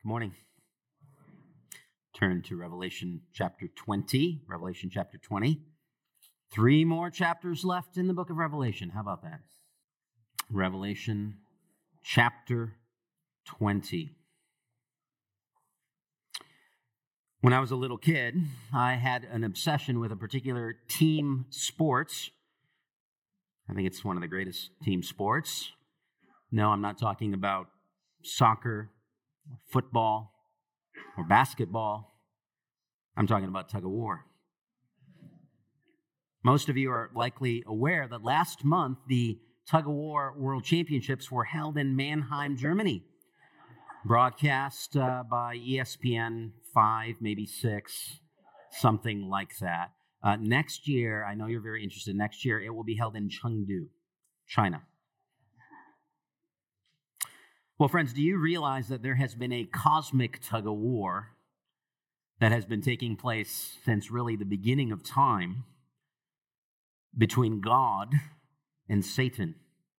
Good morning. Turn to Revelation chapter 20. Revelation chapter 20. 3 more chapters left in the book of Revelation. How about that? Revelation chapter 20. When I was a little kid, I had an obsession with a particular team sports. I think it's one of the greatest team sports. No, I'm not talking about soccer, or football, or basketball. I'm talking about tug of war. Most of you are likely aware that last month the tug of war world championships were held in Mannheim, Germany. Broadcast by ESPN 5, maybe 6, something like that. Next year, I know you're very interested, next year it will be held in Chengdu, China. Well, friends, do you realize that there has been a cosmic tug of war that has been taking place since really the beginning of time between God and Satan?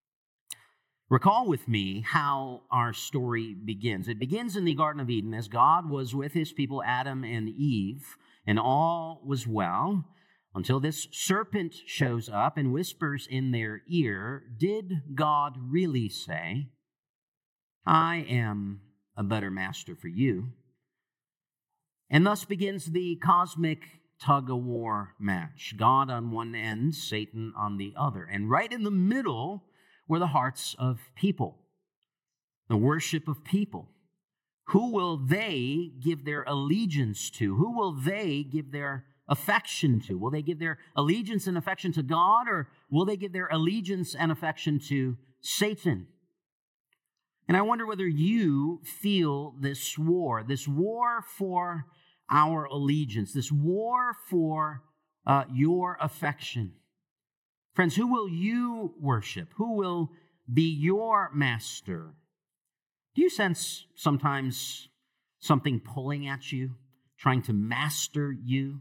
Recall with me how our story begins. It begins in the Garden of Eden as God was with his people Adam and Eve, and all was well until this serpent shows up and whispers in their ear, "Did God really say, 'I am a better master for you'?" And thus begins the cosmic tug-of-war match. God on one end, Satan on the other. And right in the middle were the hearts of people, the worship of people. Who will they give their allegiance to? Who will they give their affection to? Will they give their allegiance and affection to God, or will they give their allegiance and affection to Satan? And I wonder whether you feel this war for our allegiance, this war for your affection. Friends, who will you worship? Who will be your master? Do you sense sometimes something pulling at you, trying to master you?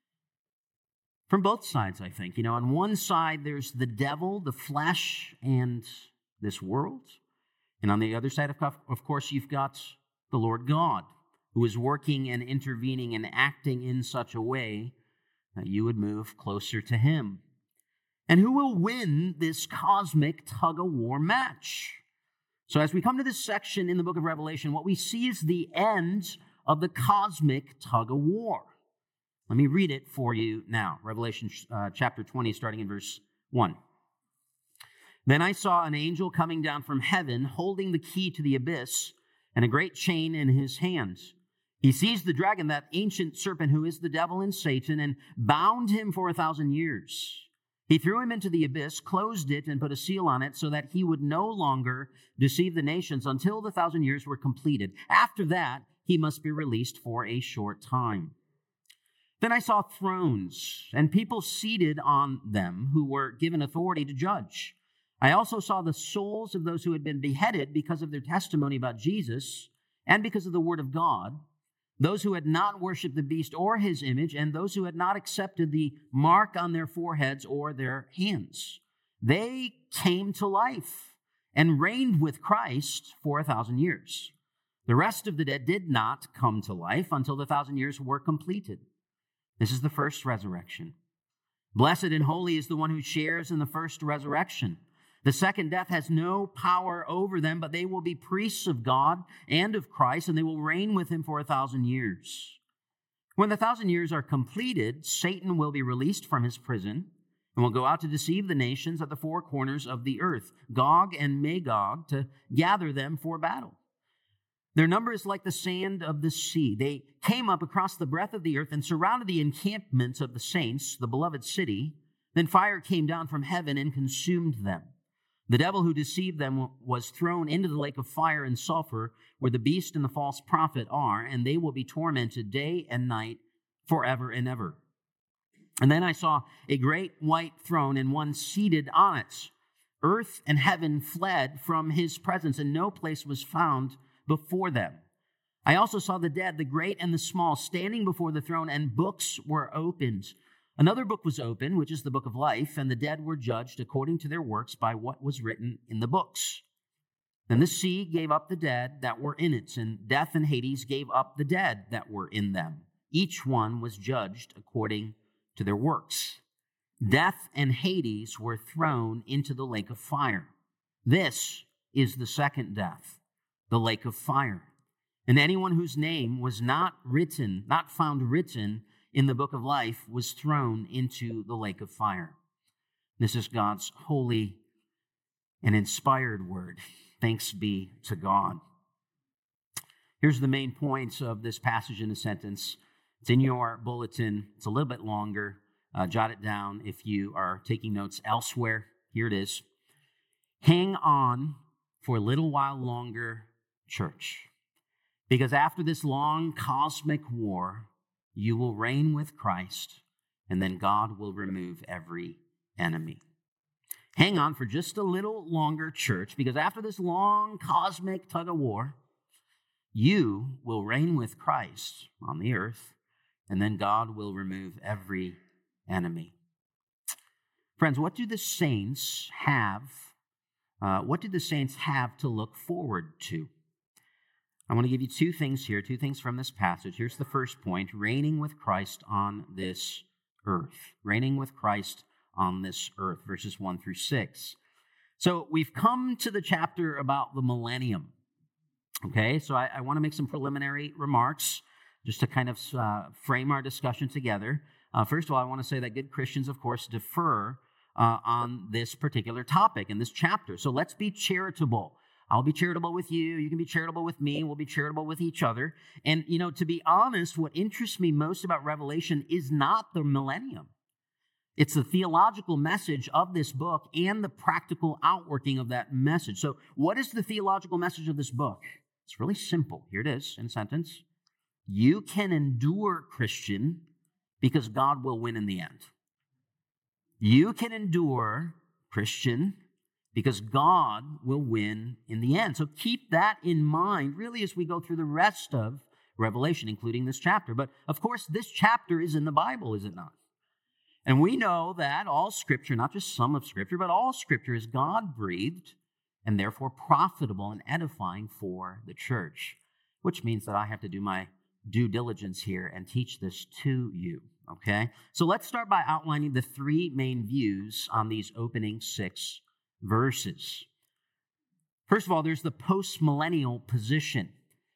From both sides, I think. On one side, there's the devil, the flesh, and this world. And on the other side, of course, you've got the Lord God, who is working and intervening and acting in such a way that you would move closer to him. And who will win this cosmic tug-of-war match? So as we come to this section in the book of Revelation, what we see is the end of the cosmic tug-of-war. Let me read it for you now. Revelation chapter 20, starting in verse 1. Then I saw an angel coming down from heaven, holding the key to the abyss and a great chain in his hands. He seized the dragon, that ancient serpent who is the devil and Satan, and bound him for 1,000 years. He threw him into the abyss, closed it, and put a seal on it so that he would no longer deceive the nations until the 1,000 years were completed. After that, he must be released for a short time. Then I saw thrones and people seated on them who were given authority to judge. I also saw the souls of those who had been beheaded because of their testimony about Jesus and because of the word of God, those who had not worshipped the beast or his image, and those who had not accepted the mark on their foreheads or their hands. They came to life and reigned with Christ for 1,000 years. The rest of the dead did not come to life until the 1,000 years were completed. This is the first resurrection. Blessed and holy is the one who shares in the first resurrection. The second death has no power over them, but they will be priests of God and of Christ, and they will reign with him for 1,000 years. When the 1,000 years are completed, Satan will be released from his prison and will go out to deceive the nations at the four corners of the earth, Gog and Magog, to gather them for battle. Their number is like the sand of the sea. They came up across the breadth of the earth and surrounded the encampments of the saints, the beloved city. Then fire came down from heaven and consumed them. The devil who deceived them was thrown into the lake of fire and sulfur, where the beast and the false prophet are, and they will be tormented day and night forever and ever. And then I saw a great white throne and one seated on it. Earth and heaven fled from his presence, and no place was found before them. I also saw the dead, the great and the small, standing before the throne, and books were opened. Another book was opened, which is the book of life, and the dead were judged according to their works by what was written in the books. Then the sea gave up the dead that were in it, and death and Hades gave up the dead that were in them. Each one was judged according to their works. Death and Hades were thrown into the lake of fire. This is the second death, the lake of fire. And anyone whose name was not found written in the book of life was thrown into the lake of fire. This is God's holy and inspired word. Thanks be to God. Here's the main points of this passage in a sentence. It's in your bulletin. It's a little bit longer. Jot it down if you are taking notes elsewhere. Here it is. Hang on for a little while longer, church, because after this long cosmic war, you will reign with Christ, and then God will remove every enemy. Hang on for just a little longer, church, because after this long cosmic tug of war, you will reign with Christ on the earth, and then God will remove every enemy. Friends, what do the saints have? What do the saints have to look forward to? I want to give you two things here, two things from this passage. Here's the first point: reigning with Christ on this earth. Reigning with Christ on this earth, verses 1 through 6. So we've come to the chapter about the millennium. Okay, so I want to make some preliminary remarks just to kind of frame our discussion together. First of all, I want to say that good Christians, of course, defer on this particular topic in this chapter. So let's be charitable. I'll be charitable with you. You can be charitable with me. We'll be charitable with each other. And, to be honest, what interests me most about Revelation is not the millennium. It's the theological message of this book and the practical outworking of that message. So what is the theological message of this book? It's really simple. Here it is in a sentence. You can endure, Christian, because God will win in the end. You can endure, Christian, because God will win in the end. So keep that in mind, really, as we go through the rest of Revelation, including this chapter. But, of course, this chapter is in the Bible, is it not? And we know that all Scripture, not just some of Scripture, but all Scripture is God-breathed and therefore profitable and edifying for the church, which means that I have to do my due diligence here and teach this to you. Okay, so let's start by outlining the three main views on these opening 6 verses. First of all, there's the post-millennial position.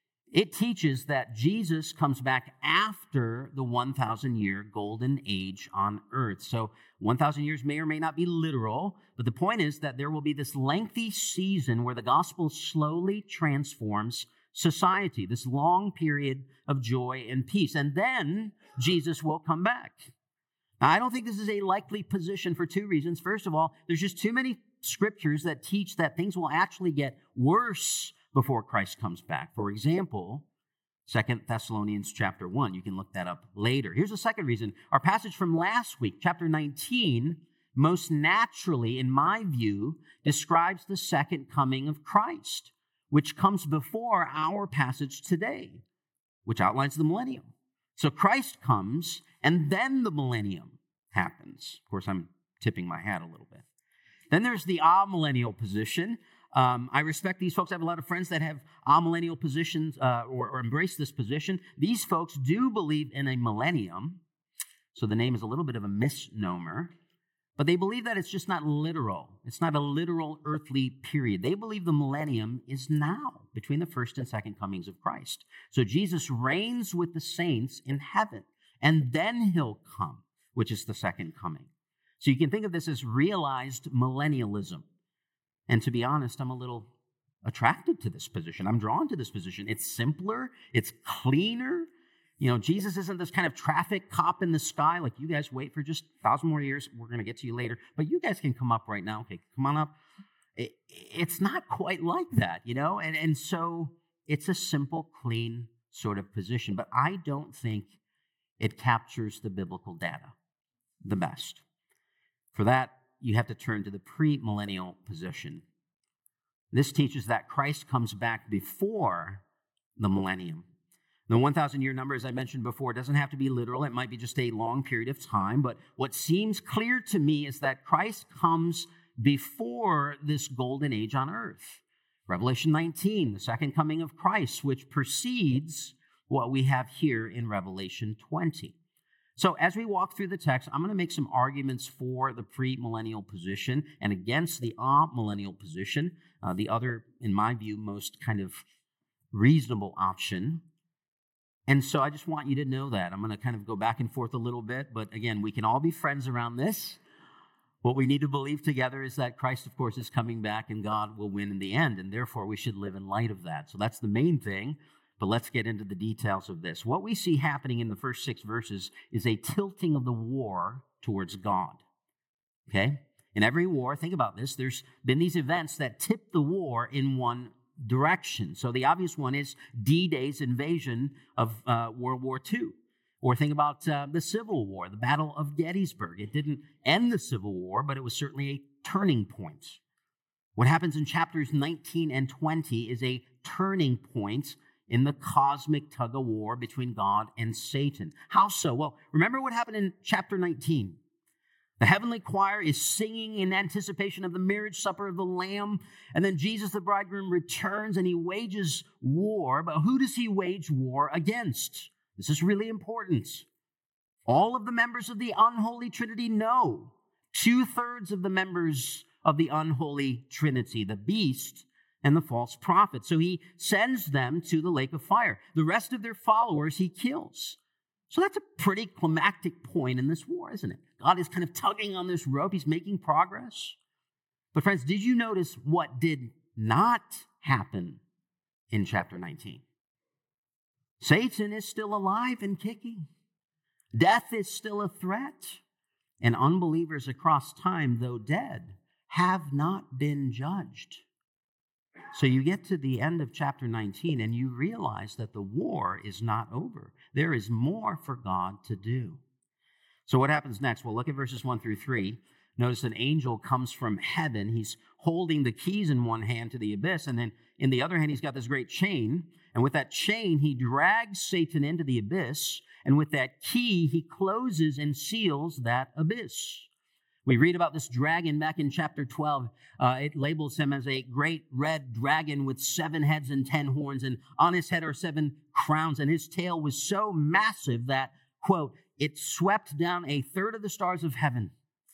It teaches that Jesus comes back after the 1,000-year golden age on earth. So 1,000 years may or may not be literal, but the point is that there will be this lengthy season where the gospel slowly transforms society, this long period of joy and peace. And then Jesus will come back. Now, I don't think this is a likely position for two reasons. First of all, there's just too many scriptures that teach that things will actually get worse before Christ comes back. For example, 2 Thessalonians chapter 1. You can look that up later. Here's the second reason. Our passage from last week, chapter 19, most naturally, in my view, describes the second coming of Christ, which comes before our passage today, which outlines the millennium. So Christ comes, and then the millennium happens. Of course, I'm tipping my hat a little bit. Then there's the amillennial position. I respect these folks. I have a lot of friends that have amillennial positions or embrace this position. These folks do believe in a millennium, so the name is a little bit of a misnomer. But they believe that it's just not literal. It's not a literal earthly period. They believe the millennium is now, between the first and second comings of Christ. So Jesus reigns with the saints in heaven, and then he'll come, which is the second coming. So you can think of this as realized millennialism. And to be honest, I'm a little attracted to this position. I'm drawn to this position. It's simpler. It's cleaner. Jesus isn't this kind of traffic cop in the sky, like, you guys wait for just 1,000 more years. We're going to get to you later. But you guys can come up right now. Okay, come on up. It's not quite like that, And so it's a simple, clean sort of position. But I don't think it captures the biblical data the best. For that, you have to turn to the premillennial position. This teaches that Christ comes back before the millennium. The 1,000-year number, as I mentioned before, doesn't have to be literal. It might be just a long period of time. But what seems clear to me is that Christ comes before this golden age on earth. Revelation 19, the second coming of Christ, which precedes what we have here in Revelation 20. So as we walk through the text, I'm going to make some arguments for the premillennial position and against the amillennial position, the other, in my view, most kind of reasonable option. And so I just want you to know that. I'm going to kind of go back and forth a little bit, but again, we can all be friends around this. What we need to believe together is that Christ, of course, is coming back and God will win in the end, and therefore we should live in light of that. So that's the main thing, but let's get into the details of this. What we see happening in the first 6 verses is a tilting of the war towards God. Okay? In every war, think about this, there's been these events that tip the war in one direction. So the obvious one is D-Day's invasion of World War II. Or think about the Civil War, the Battle of Gettysburg. It didn't end the Civil War, but it was certainly a turning point. What happens in chapters 19 and 20 is a turning point in the cosmic tug-of-war between God and Satan. How so? Well, remember what happened in chapter 19. The heavenly choir is singing in anticipation of the marriage supper of the Lamb, and then Jesus, the bridegroom, returns and he wages war. But who does he wage war against? This is really important. All of the members of the unholy Trinity know. 2/3 of the members of the unholy Trinity, the beast and the false prophet. So he sends them to the lake of fire. The rest of their followers he kills. So that's a pretty climactic point in this war, isn't it? God is kind of tugging on this rope. He's making progress. But friends, did you notice what did not happen in chapter 19? Satan is still alive and kicking. Death is still a threat. And unbelievers across time, though dead, have not been judged. So you get to the end of chapter 19 and you realize that the war is not over. There is more for God to do. So what happens next? Well, look at verses 1 through 3. Notice an angel comes from heaven. He's holding the keys in one hand to the abyss, and then in the other hand, he's got this great chain. And with that chain, he drags Satan into the abyss. And with that key, he closes and seals that abyss. We read about this dragon back in chapter 12. It labels him as a great red dragon with 7 heads and 10 horns. And on his head are 7 crowns. And his tail was so massive that, quote, it swept down 1/3 of the stars of heaven.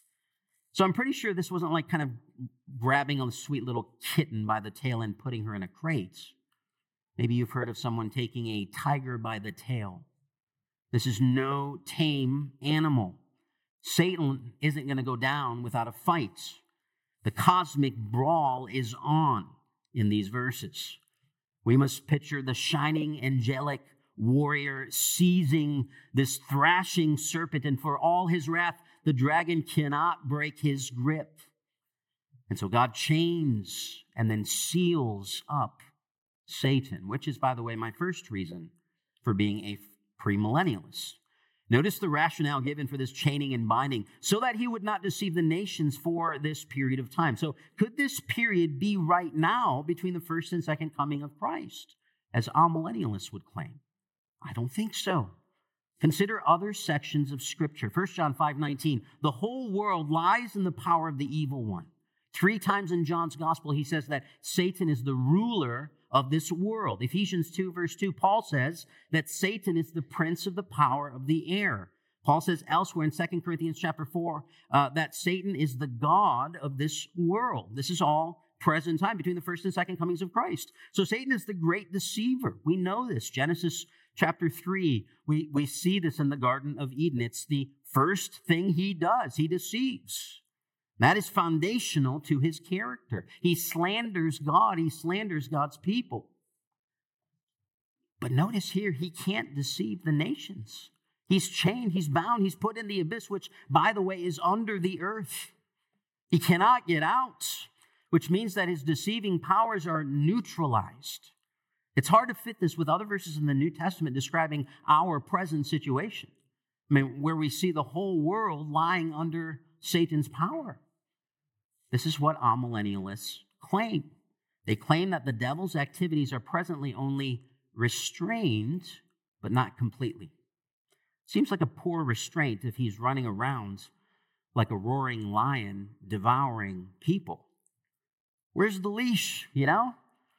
So I'm pretty sure this wasn't like kind of grabbing a sweet little kitten by the tail and putting her in a crate. Maybe you've heard of someone taking a tiger by the tail. This is no tame animal. Satan isn't going to go down without a fight. The cosmic brawl is on in these verses. We must picture the shining angelic warrior seizing this thrashing serpent, and for all his wrath, the dragon cannot break his grip. And so God chains and then seals up Satan, which is, by the way, my first reason for being a premillennialist. Notice the rationale given for this chaining and binding, so that he would not deceive the nations for this period of time. So could this period be right now between the first and second coming of Christ, as amillennialists would claim? I don't think so. Consider other sections of Scripture. 1 John 5:19, the whole world lies in the power of the evil one. 3 times in John's gospel, he says that Satan is the ruler of this world. Ephesians 2, verse 2, Paul says that Satan is the prince of the power of the air. Paul says elsewhere in 2 Corinthians chapter 4 that Satan is the god of this world. This is all present time between the first and second comings of Christ. So Satan is the great deceiver. We know this. Genesis chapter 3, we see this in the Garden of Eden. It's the first thing he does. He deceives. That is foundational to his character. He slanders God. He slanders God's people. But notice here, he can't deceive the nations. He's chained, he's bound, he's put in the abyss, which, by the way, is under the earth. He cannot get out, which means that his deceiving powers are neutralized. It's hard to fit this with other verses in the New Testament describing our present situation. I mean, where we see the whole world lying under Satan's power. This is what amillennialists claim. They claim that the devil's activities are presently only restrained, but not completely. Seems like a poor restraint if he's running around like a roaring lion devouring people. Where's the leash, you know?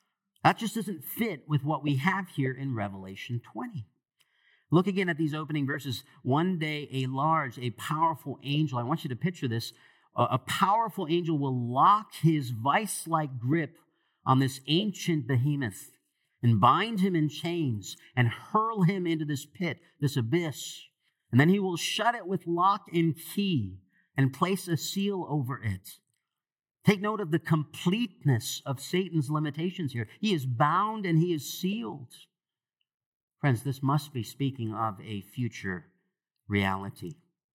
That just doesn't fit with what we have here in Revelation 20. Look again at these opening verses. One day, a powerful angel, I want you to picture this, a powerful angel will lock his vice-like grip on this ancient behemoth and bind him in chains and hurl him into this pit, this abyss. And then he will shut it with lock and key and place a seal over it. Take note of the completeness of Satan's limitations here. He is bound and he is sealed. Friends, this must be speaking of a future reality.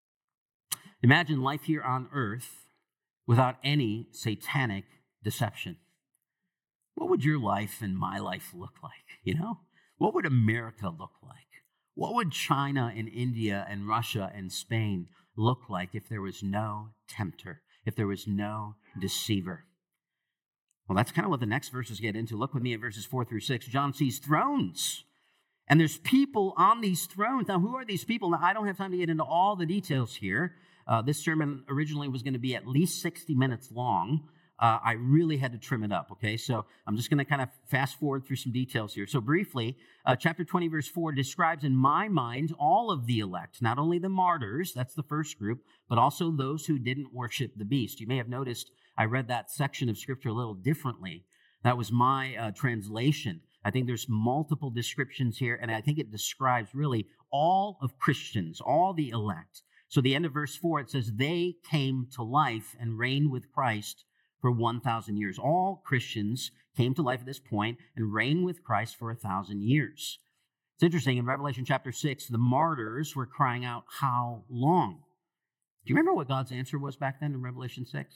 Imagine life here on earth without any satanic deception. What would your life and my life look like? What would America look like? What would China and India and Russia and Spain look like if there was no tempter, if there was no deceiver? Well, that's kind of what the next verses get into. Look with me at verses 4 through 6. John sees thrones, and there's people on these thrones. Now, who are these people? Now, I don't have time to get into all the details here. This sermon originally was going to be at least 60 minutes long. I really had to trim it up, okay? So I'm just going to kind of fast forward through some details here. So briefly, chapter 20, verse 4 describes in my mind all of the elect, not only the martyrs, that's the first group, but also those who didn't worship the beast. You may have noticed I read that section of Scripture a little differently. That was my translation. I think there's multiple descriptions here, and I think it describes really all of Christians, all the elect. So the end of verse 4, it says, they came to life and reigned with Christ for 1,000 years. All Christians came to life at this point and reigned with Christ for 1,000 years. It's interesting, in Revelation chapter 6, the martyrs were crying out, how long? Do you remember what God's answer was back then in Revelation 6?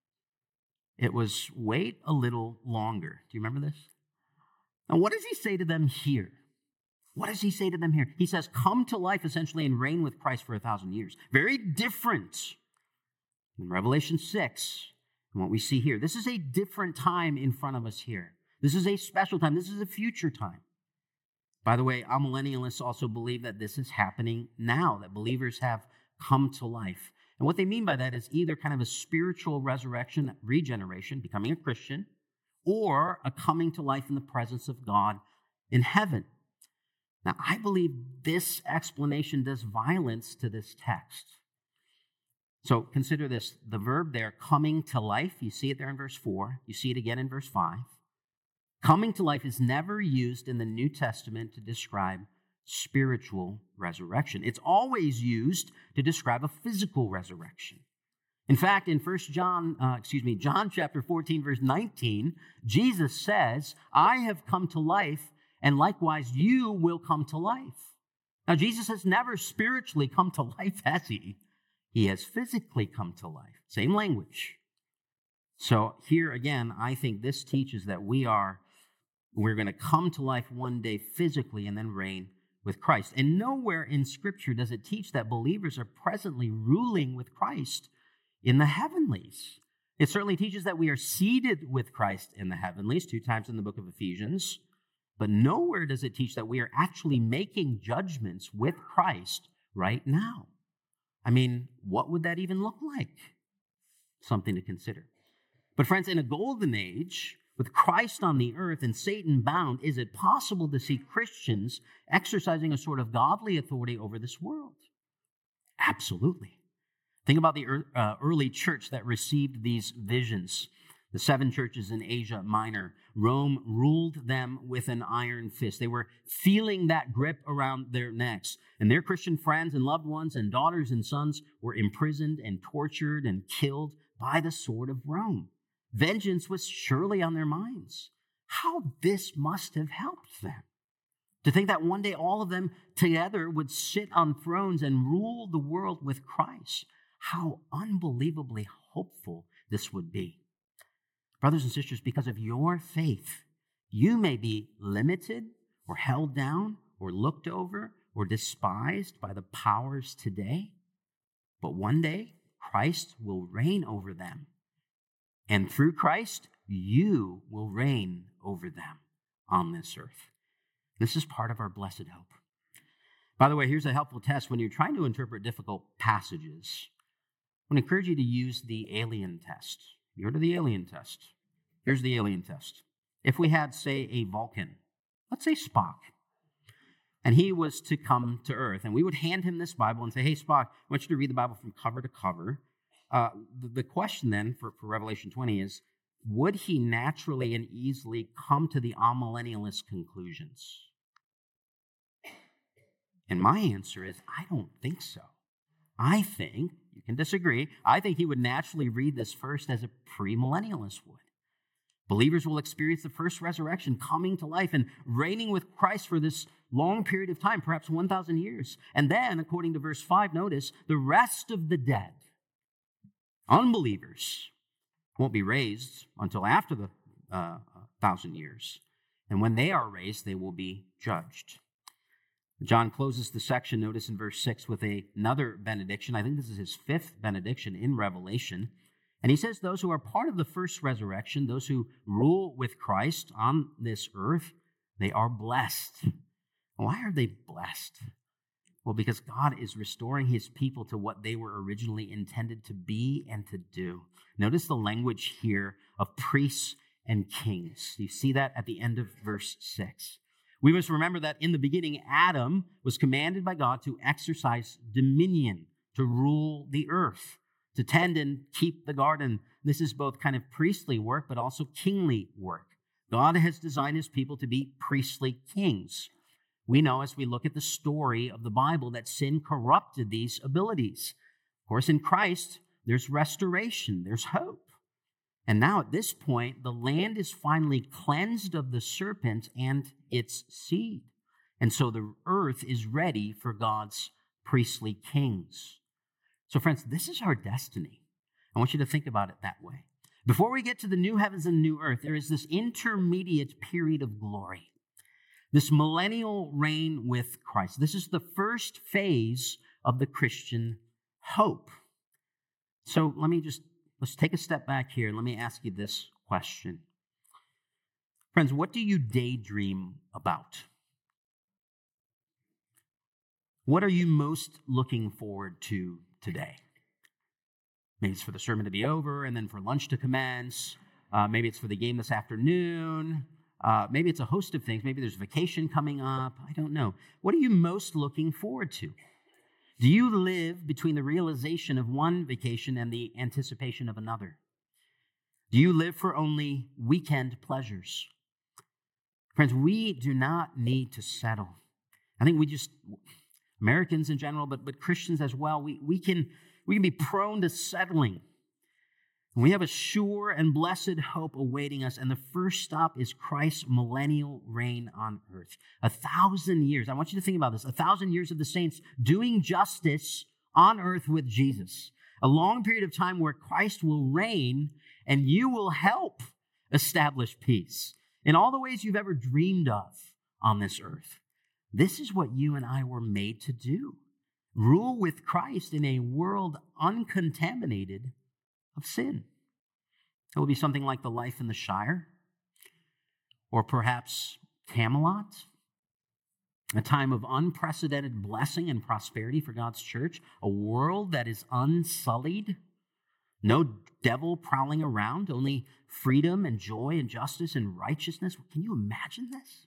It was, wait a little longer. Do you remember this? Now, what does he say to them here? What does he say to them here? He says, come to life essentially and reign with Christ for 1,000 years. Very different in Revelation 6 than what we see here. This is a different time in front of us here. This is a special time. This is a future time. By the way, amillennialists also believe that this is happening now, that believers have come to life. And what they mean by that is either kind of a spiritual resurrection, regeneration, becoming a Christian, or a coming to life in the presence of God in heaven. Now, I believe this explanation does violence to this text. So consider this, the verb there, coming to life, you see it there in verse 4, you see it again in verse 5. Coming to life is never used in the New Testament to describe spiritual resurrection. It's always used to describe a physical resurrection. In fact, in John chapter 14, verse 19, Jesus says, I have come to life, and likewise you will come to life. Now, Jesus has never spiritually come to life, has he? He has physically come to life. Same language. So here again, I think this teaches that we're going to come to life one day physically and then reign with Christ. And nowhere in Scripture does it teach that believers are presently ruling with Christ in the heavenlies. It certainly teaches that we are seated with Christ in the heavenlies, 2 times in the book of Ephesians. But nowhere does it teach that we are actually making judgments with Christ right now. I mean, what would that even look like? Something to consider. But friends, in a golden age, with Christ on the earth and Satan bound, is it possible to see Christians exercising a sort of godly authority over this world? Absolutely. Think about the early church that received these visions. The 7 churches in Asia Minor. Rome ruled them with an iron fist. They were feeling that grip around their necks. And their Christian friends and loved ones and daughters and sons were imprisoned and tortured and killed by the sword of Rome. Vengeance was surely on their minds. How this must have helped them. To think that one day all of them together would sit on thrones and rule the world with Christ. How unbelievably hopeful this would be. Brothers and sisters, because of your faith, you may be limited or held down or looked over or despised by the powers today. But one day, Christ will reign over them. And through Christ, you will reign over them on this earth. This is part of our blessed hope. By the way, here's a helpful test when you're trying to interpret difficult passages. I want to encourage you to use the alien test. You heard of the alien test? Here's the alien test. If we had, say, a Vulcan, let's say Spock, and he was to come to Earth, and we would hand him this Bible and say, hey, Spock, I want you to read the Bible from cover to cover. The question then for Revelation 20 is, would he naturally and easily come to the amillennialist conclusions? And my answer is, I don't think so. I think, you can disagree, I think he would naturally read this first as a premillennialist would. Believers will experience the first resurrection, coming to life and reigning with Christ for this long period of time, perhaps 1,000 years. And then, according to verse 5, notice, the rest of the dead, unbelievers, won't be raised until after the 1,000 years. And when they are raised, they will be judged. John closes the section, notice in verse 6, with another benediction. I think this is his fifth benediction in Revelation. And he says those who are part of the first resurrection, those who rule with Christ on this earth, they are blessed. Why are they blessed? Well, because God is restoring his people to what they were originally intended to be and to do. Notice the language here of priests and kings. You see that at the end of verse 6. We must remember that in the beginning, Adam was commanded by God to exercise dominion, to rule the earth, to tend and keep the garden. This is both kind of priestly work, but also kingly work. God has designed his people to be priestly kings. We know as we look at the story of the Bible that sin corrupted these abilities. Of course, in Christ, there's restoration, there's hope. And now at this point, the land is finally cleansed of the serpent and its seed. And so the earth is ready for God's priestly kings. So friends, this is our destiny. I want you to think about it that way. Before we get to the new heavens and new earth, there is this intermediate period of glory, this millennial reign with Christ. This is the first phase of the Christian hope. So let's take a step back here and let me ask you this question. Friends, what do you daydream about? What are you most looking forward to today? Maybe it's for the sermon to be over and then for lunch to commence. Maybe it's for the game this afternoon. Maybe it's a host of things. Maybe there's vacation coming up. I don't know. What are you most looking forward to? Do you live between the realization of one vacation and the anticipation of another? Do you live for only weekend pleasures? Friends, we do not need to settle. I think Americans in general, but Christians as well, we can be prone to settling. We have a sure and blessed hope awaiting us, and the first stop is Christ's millennial reign on earth. 1,000 years. I want you to think about this. 1,000 years of the saints doing justice on earth with Jesus. A long period of time where Christ will reign, and you will help establish peace in all the ways you've ever dreamed of on this earth. This is what you and I were made to do. Rule with Christ in a world uncontaminated of sin. It will be something like the life in the Shire, or perhaps Camelot, a time of unprecedented blessing and prosperity for God's church, a world that is unsullied, no devil prowling around, only freedom and joy and justice and righteousness. Can you imagine this?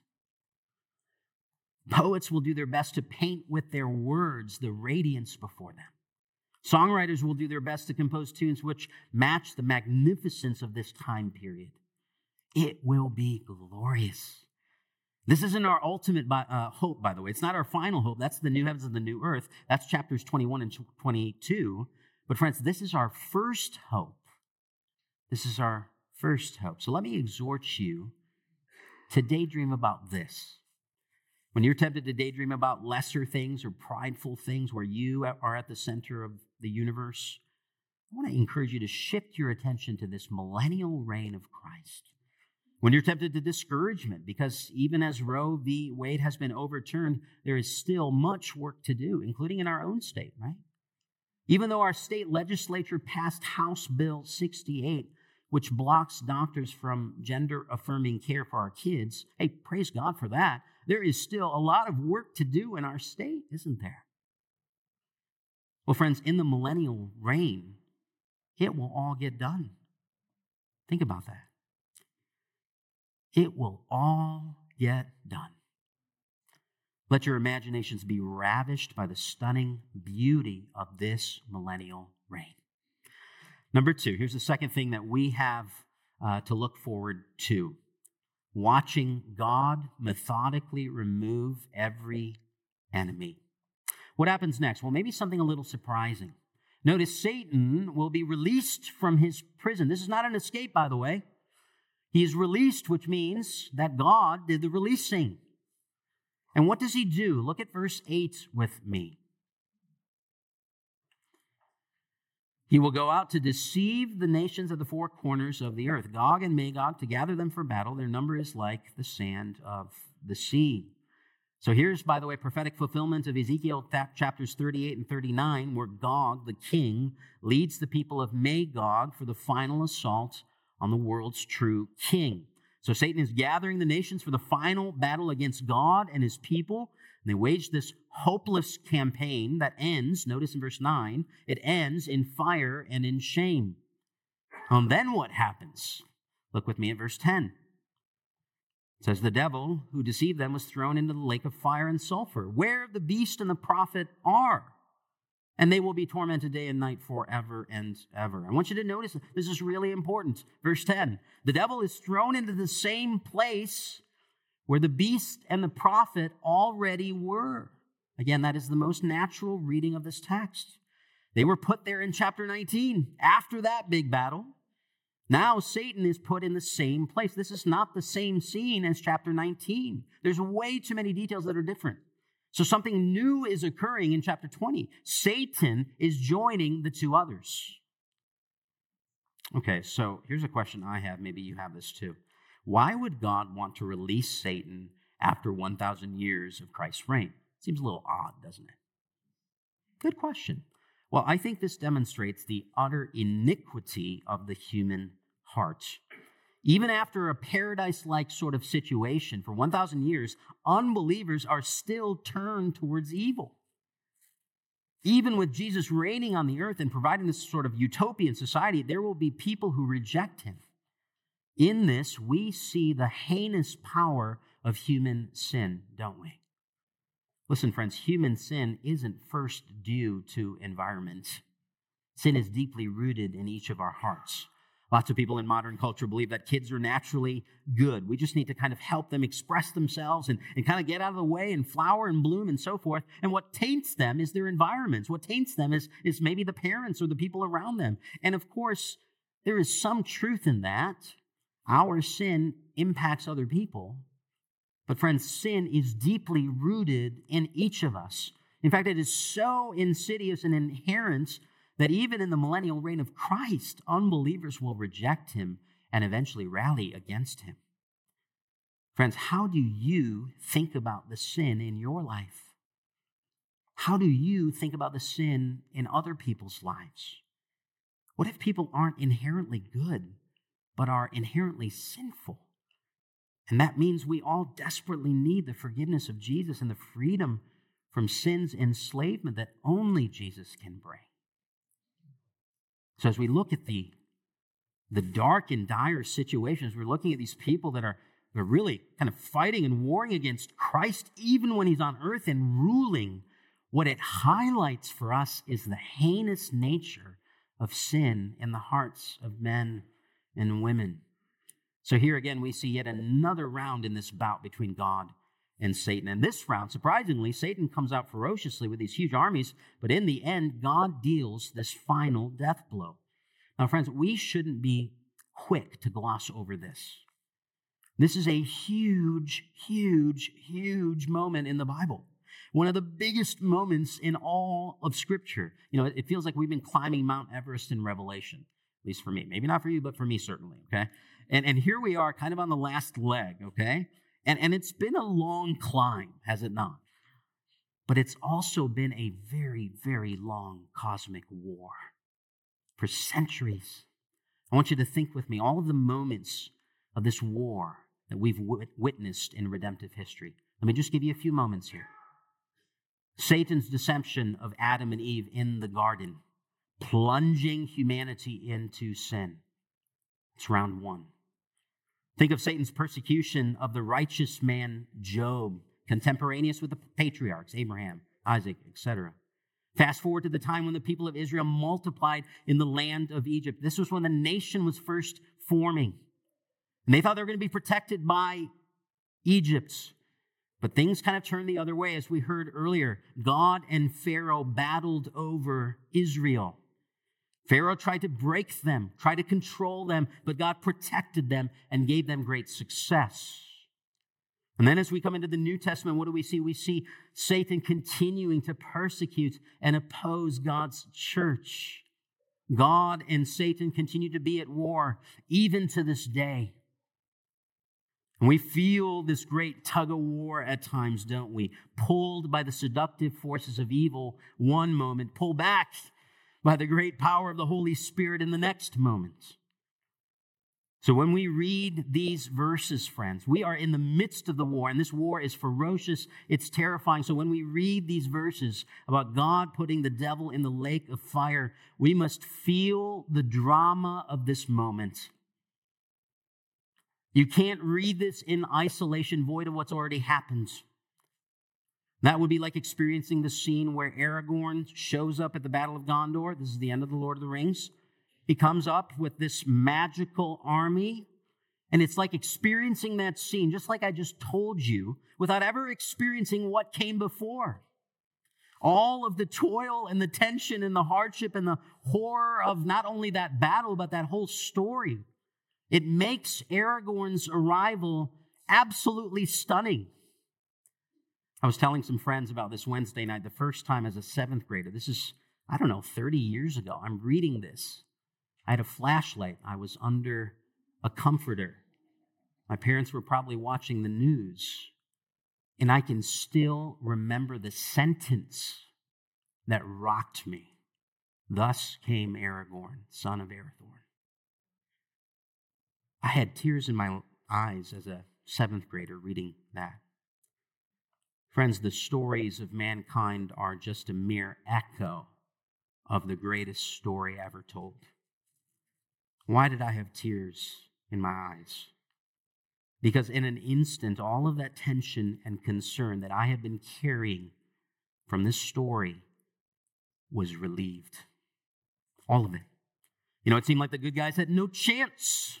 Poets will do their best to paint with their words the radiance before them. Songwriters will do their best to compose tunes which match the magnificence of this time period. It will be glorious. This isn't our ultimate hope, by the way. It's not our final hope. That's the new heavens and the new earth. That's chapters 21 and 22. But friends, this is our first hope. This is our first hope. So let me exhort you to daydream about this. When you're tempted to daydream about lesser things or prideful things where you are at the center of the universe, I want to encourage you to shift your attention to this millennial reign of Christ. When you're tempted to discouragement, because even as Roe v. Wade has been overturned, there is still much work to do, including in our own state, right? Even though our state legislature passed House Bill 68, which blocks doctors from gender-affirming care for our kids, hey, praise God for that. There is still a lot of work to do in our state, isn't there? Well, friends, in the millennial reign, it will all get done. Think about that. It will all get done. Let your imaginations be ravished by the stunning beauty of this millennial reign. Number 2, here's the second thing that we have to look forward to. Watching God methodically remove every enemy. What happens next? Well, maybe something a little surprising. Notice Satan will be released from his prison. This is not an escape, by the way. He is released, which means that God did the releasing. And what does he do? Look at verse 8 with me. He will go out to deceive the nations of the four corners of the earth, Gog and Magog, to gather them for battle. Their number is like the sand of the sea. So here's, by the way, prophetic fulfillment of Ezekiel chapters 38 and 39, where Gog, the king, leads the people of Magog for the final assault on the world's true king. So Satan is gathering the nations for the final battle against God and his people. And they wage this hopeless campaign that ends, notice in verse 9, it ends in fire and in shame. And then what happens? Look with me at verse 10. It says, the devil who deceived them was thrown into the lake of fire and sulfur, where the beast and the prophet are. And they will be tormented day and night forever and ever. I want you to notice, this is really important. Verse 10, the devil is thrown into the same place where the beast and the prophet already were. Again, that is the most natural reading of this text. They were put there in chapter 19 after that big battle. Now Satan is put in the same place. This is not the same scene as chapter 19. There's way too many details that are different. So something new is occurring in chapter 20. Satan is joining the two others. Okay, so here's a question I have. Maybe you have this too. Why would God want to release Satan after 1,000 years of Christ's reign? Seems a little odd, doesn't it? Good question. Well, I think this demonstrates the utter iniquity of the human heart. Even after a paradise-like sort of situation for 1,000 years, unbelievers are still turned towards evil. Even with Jesus reigning on the earth and providing this sort of utopian society, there will be people who reject him. In this, we see the heinous power of human sin, don't we? Listen, friends, human sin isn't first due to environment. Sin is deeply rooted in each of our hearts. Lots of people in modern culture believe that kids are naturally good. We just need to kind of help them express themselves and kind of get out of the way and flower and bloom and so forth. And what taints them is their environments. What taints them is maybe the parents or the people around them. And of course, there is some truth in that. Our sin impacts other people. But friends, sin is deeply rooted in each of us. In fact, it is so insidious and inherent that even in the millennial reign of Christ, unbelievers will reject him and eventually rally against him. Friends, how do you think about the sin in your life? How do you think about the sin in other people's lives? What if people aren't inherently good, but are inherently sinful? And that means we all desperately need the forgiveness of Jesus and the freedom from sin's enslavement that only Jesus can bring. So as we look at the dark and dire situations, we're looking at these people that are really kind of fighting and warring against Christ even when he's on earth and ruling. What it highlights for us is the heinous nature of sin in the hearts of men and women. So here again, we see yet another round in this bout between God and Satan. And this round, surprisingly, Satan comes out ferociously with these huge armies, but in the end, God deals this final death blow. Now, friends, we shouldn't be quick to gloss over this. This is a huge, huge, huge moment in the Bible. One of the biggest moments in all of Scripture. You know, it feels like we've been climbing Mount Everest in Revelation, at least for me. Maybe not for you, but for me, certainly, okay? And here we are kind of on the last leg, okay? And it's been a long climb, has it not? But it's also been a very, very long cosmic war for centuries. I want you to think with me all of the moments of this war that we've witnessed in redemptive history. Let me just give you a few moments here. Satan's deception of Adam and Eve in the garden, plunging humanity into sin. It's round one. Think of Satan's persecution of the righteous man Job, contemporaneous with the patriarchs, Abraham, Isaac, etc. Fast forward to the time when the people of Israel multiplied in the land of Egypt. This was when the nation was first forming. And they thought they were going to be protected by Egypt. But things kind of turned the other way. As we heard earlier, God and Pharaoh battled over Israel. Pharaoh tried to break them, tried to control them, but God protected them and gave them great success. And then as we come into the New Testament, what do we see? We see Satan continuing to persecute and oppose God's church. God and Satan continue to be at war, even to this day. And we feel this great tug of war at times, don't we? Pulled by the seductive forces of evil one moment, pulled back by the great power of the Holy Spirit in the next moment. So when we read these verses, friends, we are in the midst of the war, and this war is ferocious, it's terrifying. So when we read these verses about God putting the devil in the lake of fire, we must feel the drama of this moment. You can't read this in isolation, void of what's already happened. That would be like experiencing the scene where Aragorn shows up at the Battle of Gondor. This is the end of The Lord of the Rings. He comes up with this magical army, and it's like experiencing that scene, just like I just told you, without ever experiencing what came before. All of the toil and the tension and the hardship and the horror of not only that battle, but that whole story. It makes Aragorn's arrival absolutely stunning. I was telling some friends about this Wednesday night, the first time as a 7th grader. This is, 30 years ago. I'm reading this. I had a flashlight. I was under a comforter. My parents were probably watching the news. And I can still remember the sentence that rocked me. Thus came Aragorn, son of Arathorn. I had tears in my eyes as a 7th grader reading that. Friends, the stories of mankind are just a mere echo of the greatest story ever told. Why did I have tears in my eyes? Because in an instant, all of that tension and concern that I had been carrying from this story was relieved. All of it. It seemed like the good guys had no chance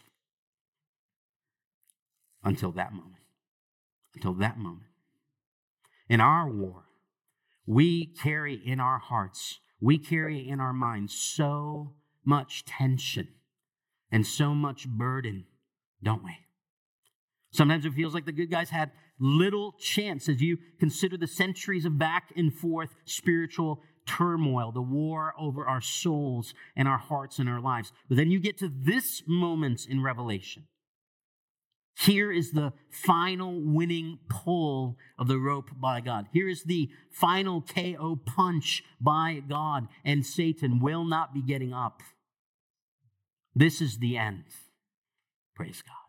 until that moment. Until that moment. In our war, we carry in our hearts, we carry in our minds so much tension and so much burden, don't we? Sometimes it feels like the good guys had little chance as you consider the centuries of back and forth spiritual turmoil, the war over our souls and our hearts and our lives. But then you get to this moment in Revelation. Here is the final winning pull of the rope by God. Here is the final KO punch by God, and Satan will not be getting up. This is the end. Praise God.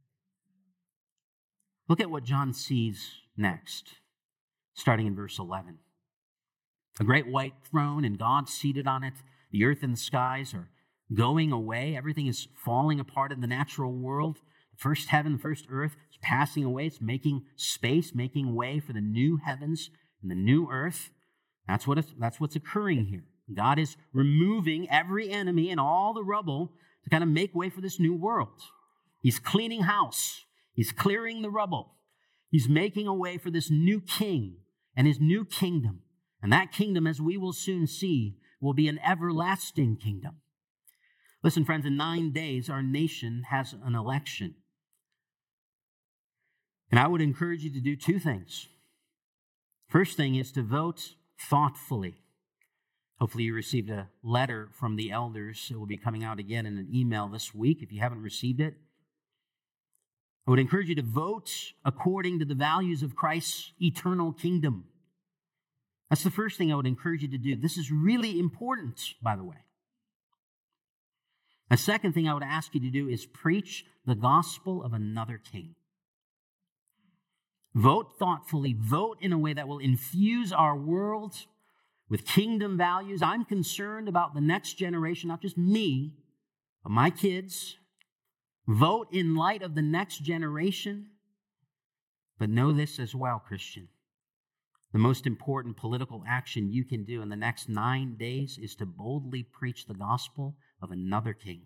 Look at what John sees next, starting in verse 11. A great white throne and God seated on it. The earth and the skies are going away. Everything is falling apart in the natural world. The first heaven, the first earth is passing away. It's making space, making way for the new heavens and the new earth. That's what's occurring here. God is removing every enemy and all the rubble to kind of make way for this new world. He's cleaning house. He's clearing the rubble. He's making a way for this new king and his new kingdom. And that kingdom, as we will soon see, will be an everlasting kingdom. Listen, friends, in 9 days, our nation has an election. And I would encourage you to do 2 things. First thing is to vote thoughtfully. Hopefully you received a letter from the elders. It will be coming out again in an email this week if you haven't received it. I would encourage you to vote according to the values of Christ's eternal kingdom. That's the first thing I would encourage you to do. This is really important, by the way. A second thing I would ask you to do is preach the gospel of another king. Vote thoughtfully. Vote in a way that will infuse our world with kingdom values. I'm concerned about the next generation, not just me, but my kids, Vote in light of the next generation. But know this as well, Christian. The most important political action you can do in the next 9 days is to boldly preach the gospel of another king.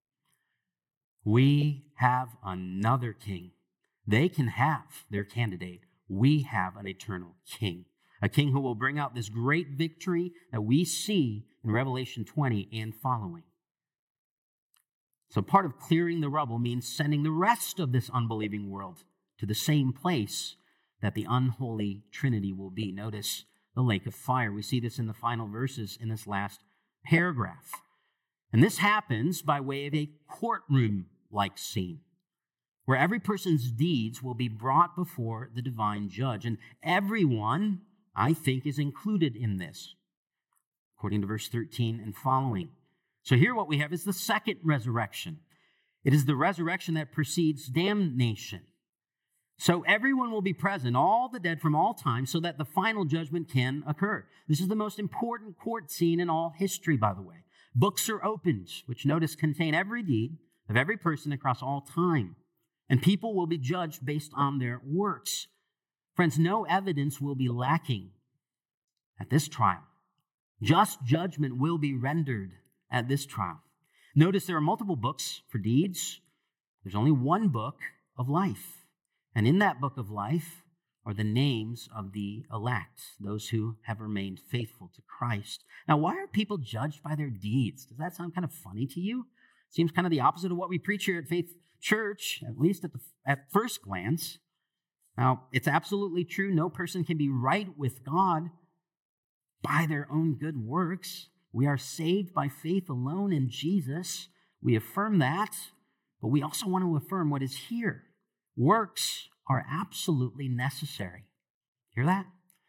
We have another king. They can have their candidate. We have an eternal king, a king who will bring out this great victory that we see in Revelation 20 and following. So part of clearing the rubble means sending the rest of this unbelieving world to the same place that the unholy Trinity will be. Notice the lake of fire. We see this in the final verses in this last paragraph. And this happens by way of a courtroom-like scene, where every person's deeds will be brought before the divine judge. And everyone, I think, is included in this, according to verse 13 and following. So here what we have is the second resurrection. It is the resurrection that precedes damnation. So everyone will be present, all the dead from all time, so that the final judgment can occur. This is the most important court scene in all history, by the way. Books are opened, which notice contain every deed of every person across all time. And people will be judged based on their works. Friends, no evidence will be lacking at this trial. Just judgment will be rendered at this trial. Notice there are multiple books for deeds. There's only one book of life. And in that book of life are the names of the elect, those who have remained faithful to Christ. Now, why are people judged by their deeds? Does that sound kind of funny to you? Seems kind of the opposite of what we preach here at Faith Church, at least at first glance. Now, it's absolutely true. No person can be right with God by their own good works. We are saved by faith alone in Jesus. We affirm that, but we also want to affirm what is here. Works are absolutely necessary. Hear that?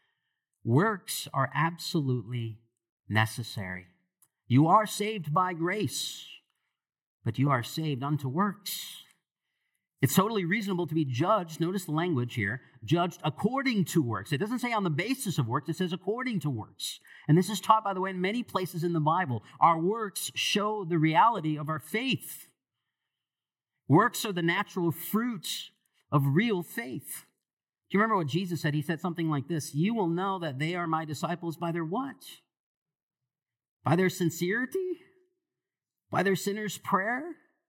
Works are absolutely necessary. You are saved by grace, but you are saved unto works. It's totally reasonable to be judged, notice the language here, judged according to works. It doesn't say on the basis of works, it says according to works. And this is taught, by the way, in many places in the Bible. Our works show the reality of our faith. Works are the natural fruit of real faith. Do you remember what Jesus said? He said something like this: you will know that they are my disciples by their what? By their sincerity? By their sinner's prayer?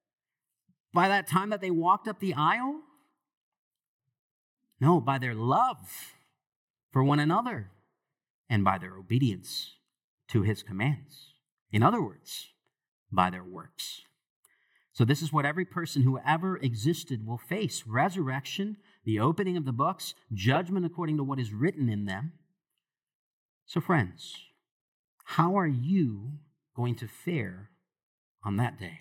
By that time that they walked up the aisle? No, by their love for one another and by their obedience to his commands. In other words, by their works. So this is what every person who ever existed will face: resurrection, the opening of the books, judgment according to what is written in them. So friends, how are you going to fare on that day?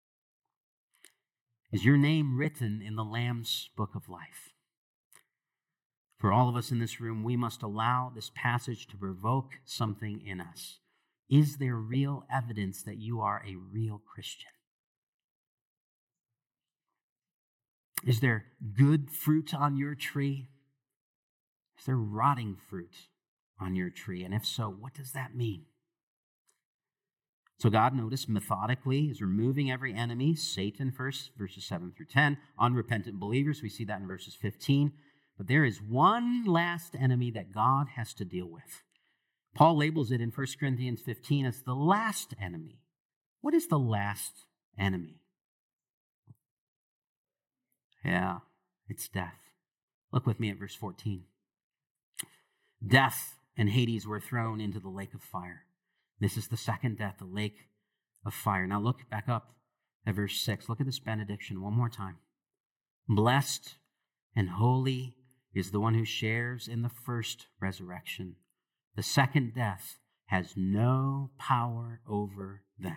Is your name written in the Lamb's book of life? For all of us in this room, we must allow this passage to provoke something in us. Is there real evidence that you are a real Christian? Is there good fruit on your tree? Is there rotting fruit on your tree? And if so, what does that mean? So God, notice, methodically is removing every enemy, Satan first, verses 7 through 10, unrepentant believers. We see that in verses 15. But there is one last enemy that God has to deal with. Paul labels it in 1 Corinthians 15 as the last enemy. What is the last enemy? Yeah, it's death. Look with me at verse 14. Death and Hades were thrown into the lake of fire. This is the second death, the lake of fire. Now look back up at verse 6. Look at this benediction one more time. Blessed and holy is the one who shares in the first resurrection. The second death has no power over them.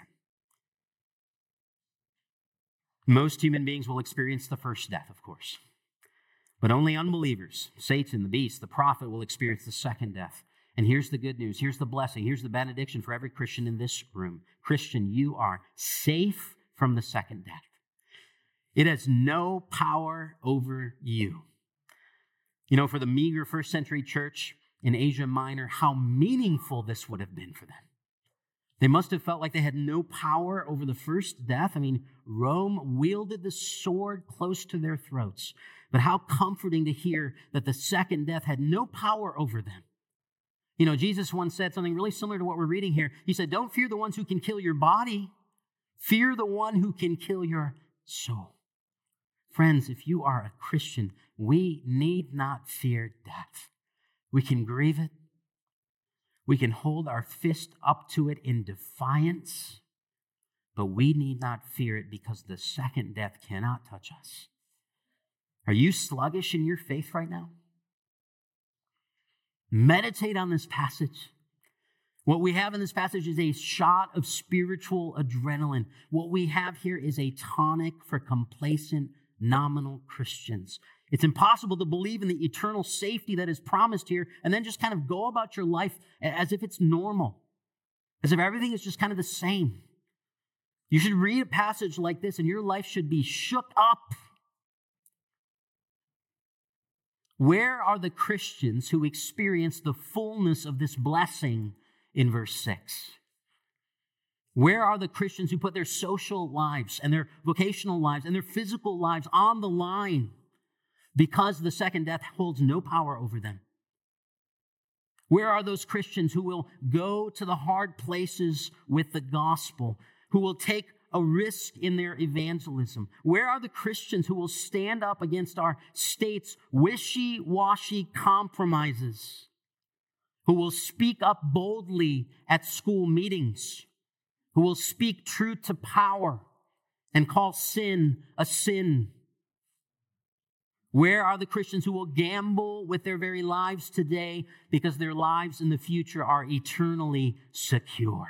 Most human beings will experience the first death, of course. But only unbelievers, Satan, the beast, the prophet, will experience the second death. And here's the good news. Here's the blessing. Here's the benediction for every Christian in this room. Christian, you are safe from the second death. It has no power over you. You know, for the meager first century church in Asia Minor, how meaningful this would have been for them. They must have felt like they had no power over the first death. I mean, Rome wielded the sword close to their throats. But how comforting to hear that the second death had no power over them. You know, Jesus once said something really similar to what we're reading here. He said, don't fear the ones who can kill your body. Fear the one who can kill your soul. Friends, if you are a Christian, we need not fear death. We can grieve it. We can hold our fist up to it in defiance, but we need not fear it because the second death cannot touch us. Are you sluggish in your faith right now? Meditate on this passage. What we have in this passage is a shot of spiritual adrenaline. What we have here is a tonic for complacent, nominal Christians. It's impossible to believe in the eternal safety that is promised here and then just kind of go about your life as if it's normal, as if everything is just kind of the same. You should read a passage like this and your life should be shook up. Where are the Christians who experience the fullness of this blessing in verse 6? Where are the Christians who put their social lives and their vocational lives and their physical lives on the line because the second death holds no power over them? Where are those Christians who will go to the hard places with the gospel, who will take a risk in their evangelism? Where are the Christians who will stand up against our state's wishy-washy compromises, who will speak up boldly at school meetings, who will speak truth to power and call sin a sin? Where are the Christians who will gamble with their very lives today because their lives in the future are eternally secure?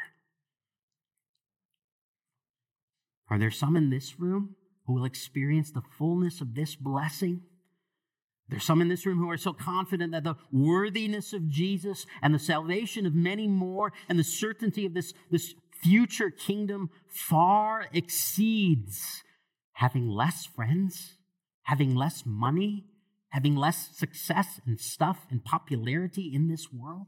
Are there some in this room who will experience the fullness of this blessing? There's some in this room who are so confident that the worthiness of Jesus and the salvation of many more and the certainty of this future kingdom far exceeds having less friends, having less money, having less success and stuff and popularity in this world.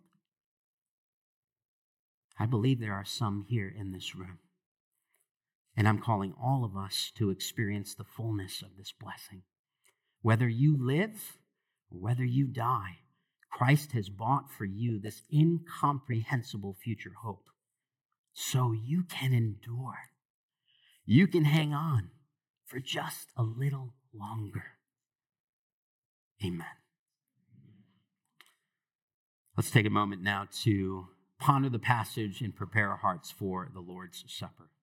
I believe there are some here in this room. And I'm calling all of us to experience the fullness of this blessing. Whether you live or whether you die, Christ has bought for you this incomprehensible future hope. So you can endure. You can hang on for just a little longer. Amen. Let's take a moment now to ponder the passage and prepare our hearts for the Lord's Supper.